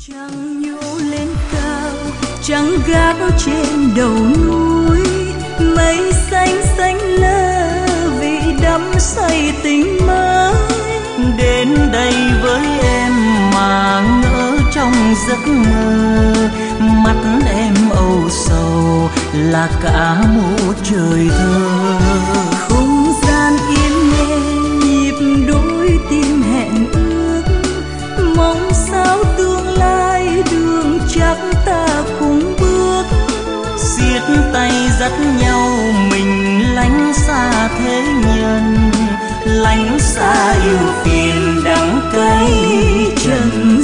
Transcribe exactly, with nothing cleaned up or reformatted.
Trăng nhô lên cao, trăng gác trên đầu núi, mây xanh xanh lơ vì đắm say tình mới. Đến đây với em mà ngỡ trong giấc mơ, mắt em âu sầu là cả một trời thơ. Không gian yên nghe nhịp đôi tim hẹn ước, mong sao tương lai đường chắc ta cùng bước. Siết tay dắt nhau mình lánh xa thế nhân, lánh xa yêu phiền đắng cay trần